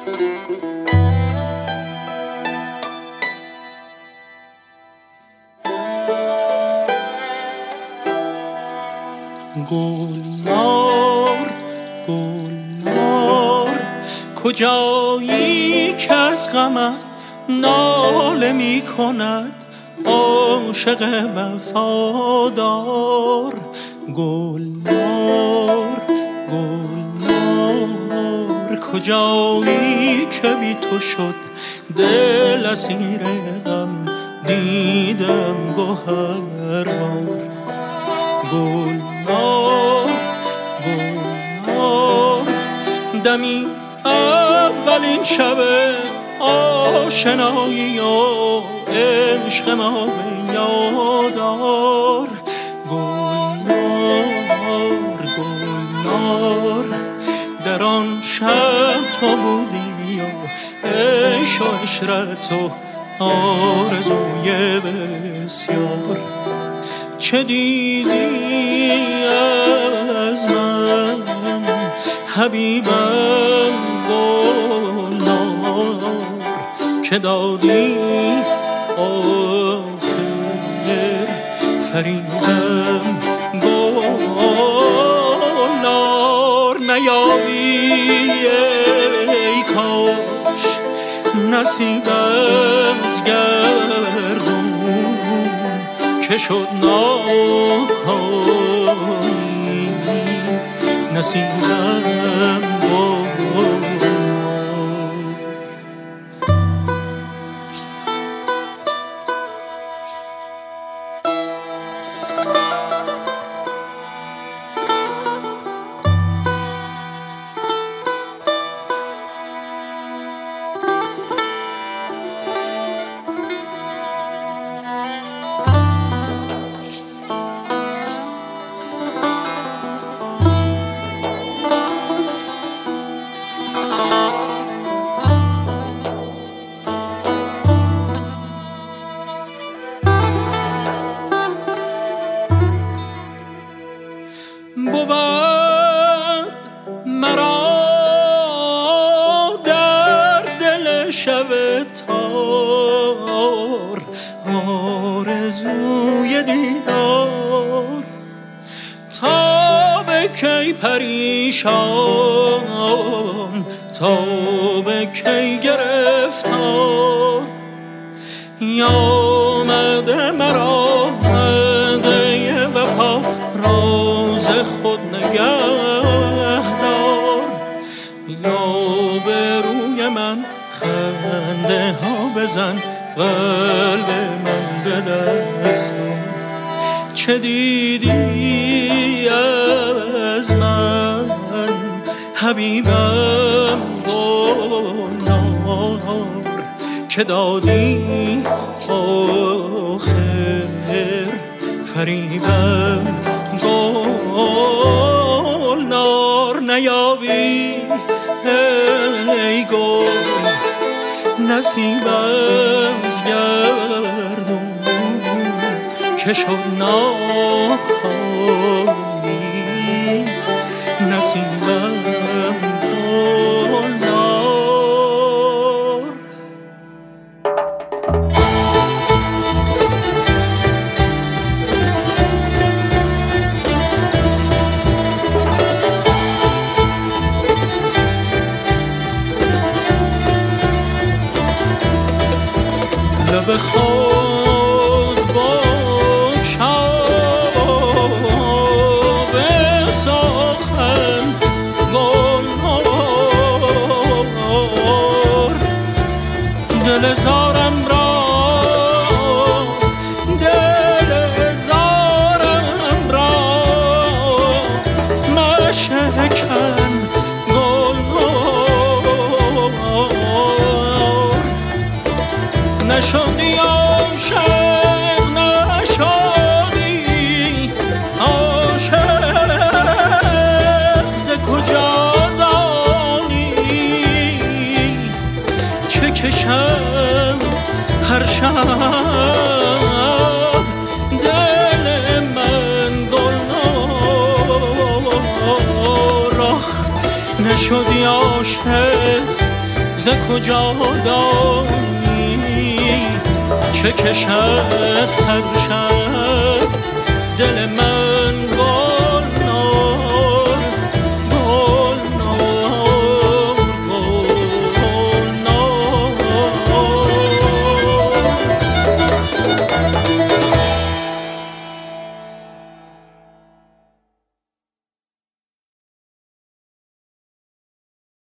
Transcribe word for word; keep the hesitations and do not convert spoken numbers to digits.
گلنار گلنار کجایی که از غمت ناله می کند عاشق وفادار؟ گلنار گلنار کجایی که بی تو شد دل اسیر غم دیدم گوهربار؟ گلنار گلنار دمی اولین شب آشنایی و عشق ما به یادار. گلنار گلنار در آن شب تو بودی و عشق و عشرت و آرزوی بسیار. چه دیدی از من حبیبم گلنار که دادی آخر فریدم گلنار؟ نیابی ای کاش نصیبم از گردون که شد ناکامی نصیبم بود مرا در دل شب تار آرزوی دیدار. تا به کی پریشان تا به کی گرفتار؟ آمده مرا وعده وفا راز خود نگهدار. یا به روی من خنده ها بزن قلب من به دستار. چه دیدی از من حبیبم گلنار که دادی آخر فریبم گلنار؟ نیابی ای گل نصیبم از گردون که شد ناکامی نصیبم گلنار؟ لب خود بگشا به سخن گلنار. دل زارم را دل زارم را مشکن گلنار. نشدی عاشق نشدی عاشق ز کجا دانی چه کشم هر شب دل من گلنار. آخ نشدی عاشق ز کجا دانی چه کشد هر شب دل من